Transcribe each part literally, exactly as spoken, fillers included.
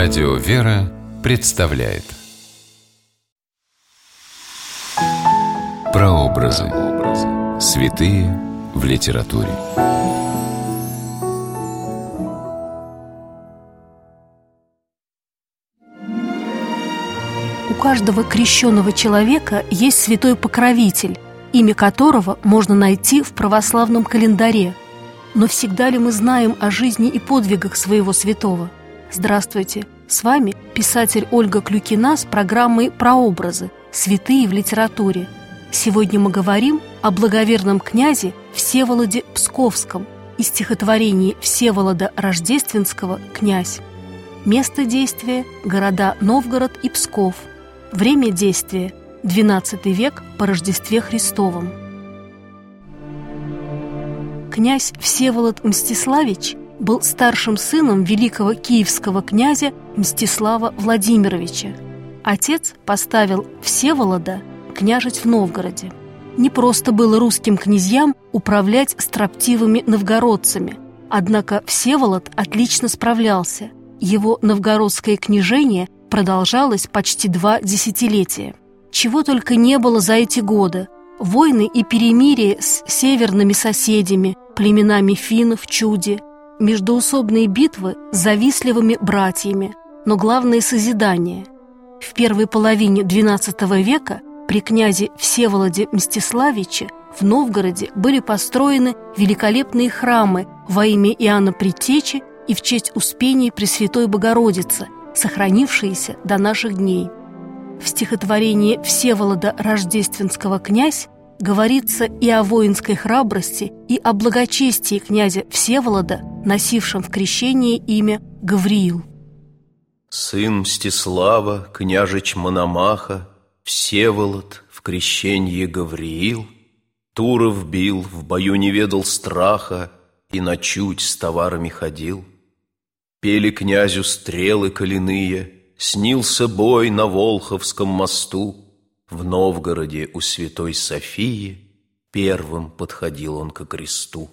Радио «Вера» представляет Прообразы. Святые в литературе. У каждого крещенного человека есть святой покровитель, имя которого можно найти в православном календаре. Но всегда ли мы знаем о жизни и подвигах своего святого? Здравствуйте! С вами писатель Ольга Клюкина с программой «Прообразы. Святые в литературе». Сегодня мы говорим о благоверном князе Всеволоде Псковском и стихотворении Всеволода Рождественского «Князь». Место действия – города Новгород и Псков. Время действия – двенадцатый век по Рождестве Христовом. Князь Всеволод Мстиславич был старшим сыном великого киевского князя Мстислава Владимировича. Отец поставил Всеволода княжить в Новгороде. Не просто было русским князьям управлять строптивыми новгородцами, однако Всеволод отлично справлялся. Его новгородское княжение продолжалось почти два десятилетия. Чего только не было за эти годы: войны и перемирия с северными соседями, племенами финнов, чуди, междоусобные битвы с завистливыми братьями, но главное – созидание. В первой половине двенадцатого века при князе Всеволоде Мстиславиче в Новгороде были построены великолепные храмы во имя Иоанна Предтечи и в честь Успения Пресвятой Богородицы, сохранившиеся до наших дней. В стихотворении Всеволода Рождественского «Князь» говорится и о воинской храбрости, и о благочестии князя Всеволода, носившем в крещении имя Гавриил. Сын Мстислава, княжич Мономаха, Всеволод в крещенье Гавриил, Туров бил, в бою не ведал страха и на чуть с товарами ходил. Пели князю стрелы коляные, снился бой на Волховском мосту. В Новгороде у святой Софии первым подходил он ко кресту.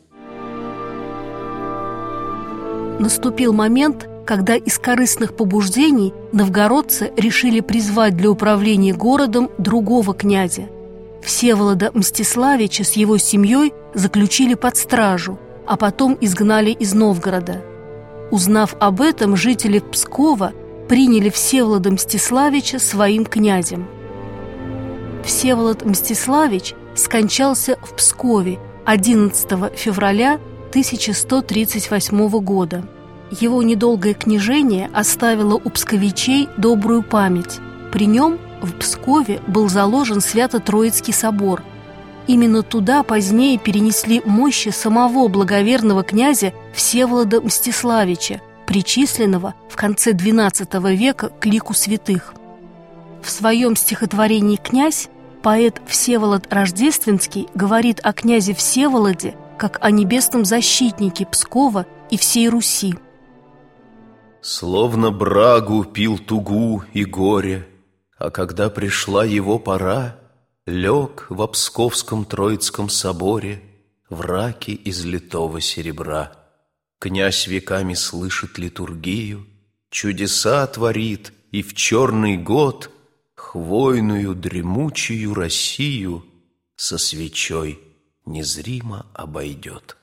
Наступил момент, когда из корыстных побуждений новгородцы решили призвать для управления городом другого князя. Всеволода Мстиславича с его семьей заключили под стражу, а потом изгнали из Новгорода. Узнав об этом, жители Пскова приняли Всеволода Мстиславича своим князем. Всеволод Мстиславич скончался в Пскове одиннадцатого февраля тысяча сто тридцать восьмого года. Его недолгое княжение оставило у псковичей добрую память. При нем в Пскове был заложен Свято-Троицкий собор. Именно туда позднее перенесли мощи самого благоверного князя Всеволода Мстиславича, причисленного в конце двенадцатого века к лику святых. В своем стихотворении «Князь» поэт Всеволод Рождественский говорит о князе Всеволоде как о небесном защитнике Пскова и всей Руси. Словно брагу пил тугу и горе, а когда пришла его пора, лег во Псковском Троицком соборе в раке из литого серебра. Князь веками слышит литургию, чудеса творит, и в черный год хвойную дремучую Россию со свечой незримо обойдет.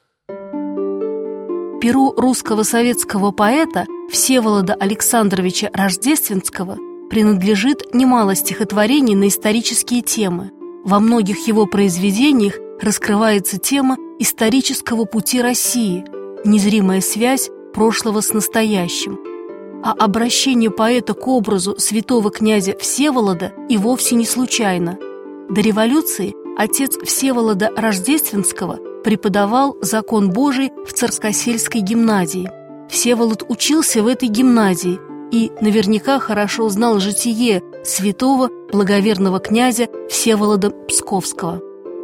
Перу русского советского поэта Всеволода Александровича Рождественского принадлежит немало стихотворений на исторические темы. Во многих его произведениях раскрывается тема исторического пути России, незримая связь прошлого с настоящим. А обращение поэта к образу святого князя Всеволода и вовсе не случайно. До революции отец Всеволода Рождественского преподавал закон Божий в Царскосельской гимназии. Всеволод учился в этой гимназии и наверняка хорошо знал житие святого благоверного князя Всеволода Псковского.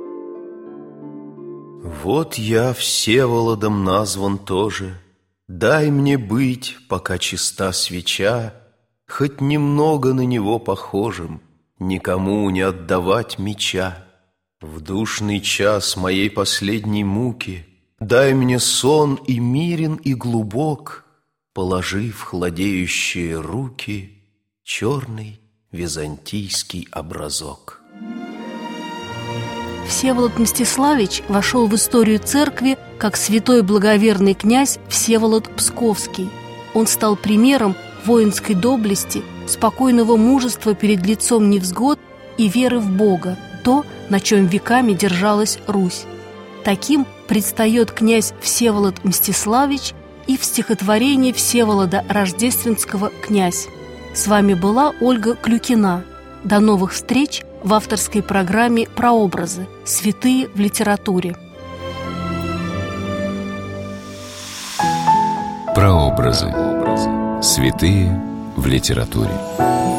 Вот я Всеволодом назван тоже, дай мне быть, пока чиста свеча, хоть немного на него похожим, никому не отдавать меча. В душный час моей последней муки дай мне сон и мирен, и глубок, положив хладеющие руки черный византийский образок. Всеволод Мстиславич вошел в историю церкви как святой благоверный князь Всеволод Псковский. Он стал примером воинской доблести, спокойного мужества перед лицом невзгод и веры в Бога, то, на чем веками держалась Русь. Таким предстает князь Всеволод Мстиславич и в стихотворении Всеволода Рождественского «Князь». С вами была Ольга Клюкина. До новых встреч в авторской программе «Прообразы. Святые в литературе». Прообразы. Святые в литературе.